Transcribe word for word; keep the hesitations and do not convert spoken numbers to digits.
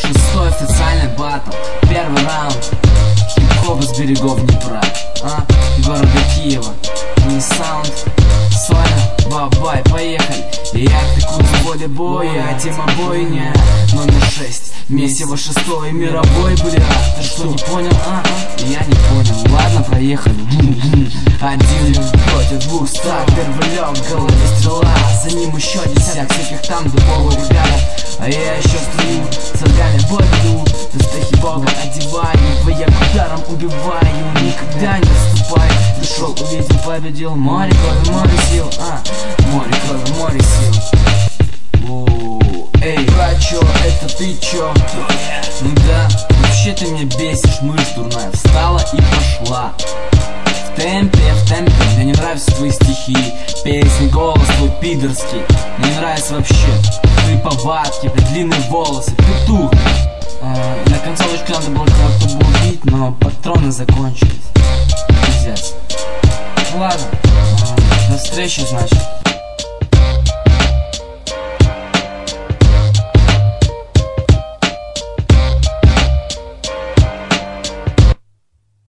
Шестой официальный батл, первый раунд. Хип-хоп с берегов Днепра, а, города Киева. Не саунд, Соня, бабай, поехали. Я пеку в поле боя, тема бойня. Номер шесть, месиво шестой мировой, бля. Ты что, не понял, а? Я не понял, ладно, проехали. Один против двух стак, первый лег, в голове стрела. За ним еще десяток всяких там дубовых ребят. А я еще стою, с врагами в бой веду. Доспехи бога одеваю, твоим ударом убиваю. Никогда не отступай, пришел, увидел, победил. Море крови, море сил, а, море крови, море сил. Оу, эй, брачо, это ты чё? Ну да, вообще ты меня бесишь, мышь дурная встала и пошла. В темпе, в темпе, мне не нравятся твои стихи, песни, голос твой пидорский. Мне не нравится вообще твои повадки, длинные волосы, петух. а, На концовочку надо было кого-то бы убить, но патроны закончились. Пиздец. Ну ладно, а, до встречи, значит.